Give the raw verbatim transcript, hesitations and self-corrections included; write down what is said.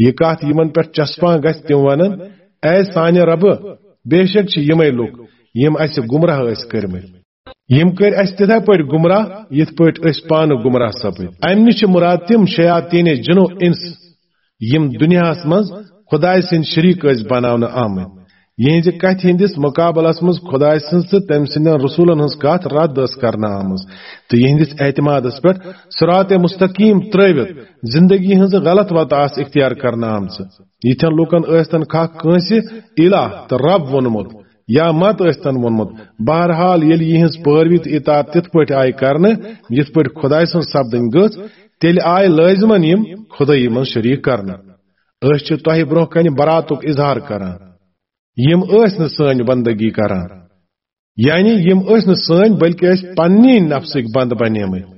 यह कत यमन पे चस्पा गस तिम वन ऐ साने रब बेशक यमे लोग यम अस गुमराह कर्मित यम कर अस तिथे पे गुमराह यथ पे पान गुमराह सपद अम निश मुराद तिम शयातीन जिनो इंस यम दुनिया मज खुदा सिंद शरीक बनाने आमत यहज कथ हंदिस मुकाबलस मज खुदा सज तम सिंद रसूलन हज कथ रद्द करना आम तो यहंदिस एतमादस पे सिरात मुस्तकीम त्रवित जिंदगी हज गलत वत आस इख्तियार करना आम यथन लुकन स्तन खा कंस इलाह तो रब वोनमुत या मत स्तन वोनमुत बहरहाल ये यहज पैरवित इतात तिथ पे आय कर यथ पे खुदा सज सपदन गज तेल आय लाजमन यम खुदाई मन शरीक करना तह ब्रोह कन बरातुक इजहार करान यम सन बंदगी करान यानी यम सन बल्कि पन्नी नफ्सिक बंद बनेम